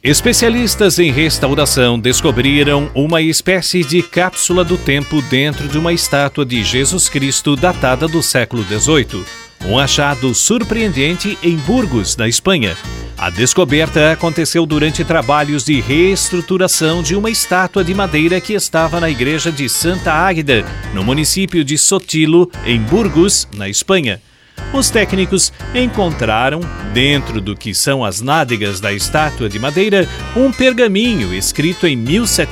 Especialistas em restauração descobriram uma espécie de cápsula do tempo dentro de uma estátua de Jesus Cristo datada do século XVIII. Um achado surpreendente em Burgos, na Espanha. A descoberta aconteceu durante trabalhos de reestruturação de uma estátua de madeira que estava na igreja de Santa Águeda, no município de Sotilo, em Burgos, na Espanha. Os técnicos encontraram, dentro do que são as nádegas da estátua de madeira, um pergaminho escrito em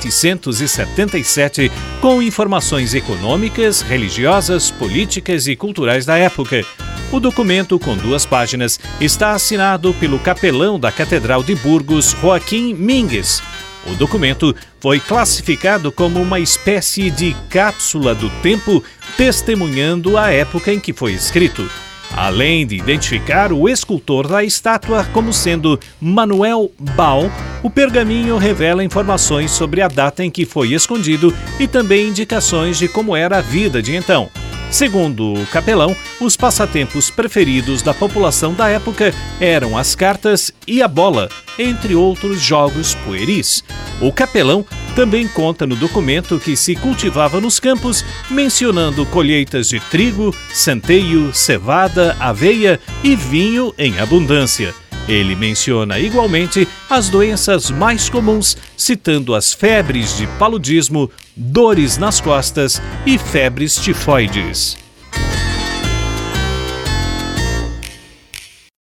1777 com informações econômicas, religiosas, políticas e culturais da época. O documento, com 2 páginas, está assinado pelo capelão da Catedral de Burgos, Joaquim Mingues. O documento foi classificado como uma espécie de cápsula do tempo, testemunhando a época em que foi escrito. Além de identificar o escultor da estátua como sendo Manuel Bal, o pergaminho revela informações sobre a data em que foi escondido e também indicações de como era a vida de então. Segundo o capelão, os passatempos preferidos da população da época eram as cartas e a bola, entre outros jogos pueris. O capelão também conta no documento que se cultivava nos campos, mencionando colheitas de trigo, centeio, cevada, aveia e vinho em abundância. Ele menciona igualmente as doenças mais comuns, citando as febres de paludismo, dores nas costas e febres tifoides.